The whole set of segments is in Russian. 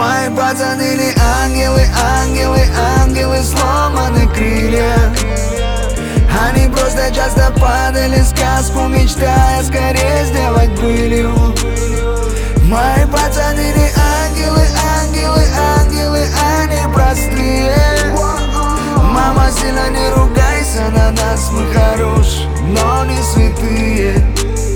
Мои пацаны не ангелы, ангелы, ангелы, сломаны крылья. Они просто часто падали в сказку, мечтая скорее сделать пылью. Мои пацаны не ангелы, ангелы, ангелы, они простые. Мама, сильно не ругайся на нас, мы хорошие, но не святые.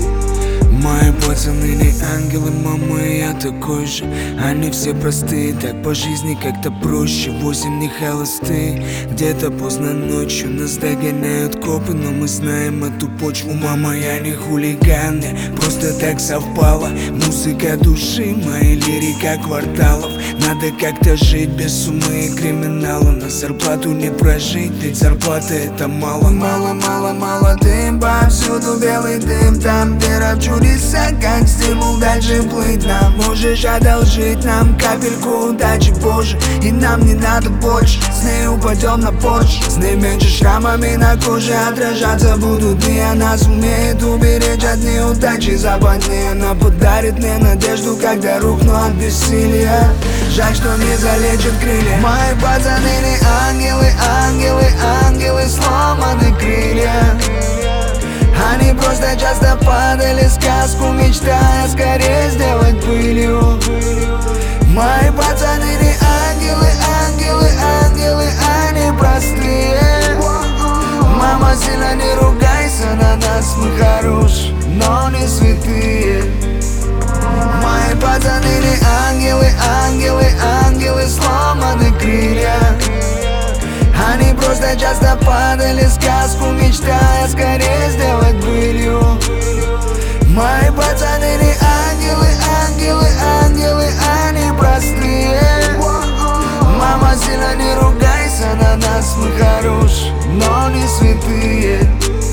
Мои пацаны не ангелы, мама, и я такой же. Они все простые, так по жизни как-то проще. 8 не холостые, где-то поздно ночью нас догоняют копы, но мы знаем эту почву. Мама, я не хулиган, мне просто так совпало. Музыка души, моя лирика кварталов. Надо как-то жить без сумы и криминала. На зарплату не прожить, ведь зарплата это мало. Мало, мало, мало дым, повсюду белый дым. Там вера в чудеса, как стимул дальше плыть нам. Можешь одолжить нам капельку удачи, Боже, и нам не надо больше. С ней упадем на Порш, с ней меньше шрамами на коже отражаться будут. И она сумеет уберечь от неудачи западни. Она подарит мне надежду, когда рухну от бессилия. Жаль, что не залечит крылья. Мои пацаны не ангелы, ангелы, ангелы, сломаны крылья. Они просто часто падали в сказку, мечтая скорее сделать пылью. Мои пацаны не ангелы, ангелы, ангелы, они простые. Мама, сильно не ругайся на нас, мы хорошие, но не святые. Мои пацаны не ангелы, ангелы, ангелы, сломаны крылья. Они просто часто падали в сказку, мечтая скорее сделать пылью. Мои пацаны не ангелы, ангелы, ангелы, они простые. Мама, сильно не ругайся на нас, мы хорошие, но не святые.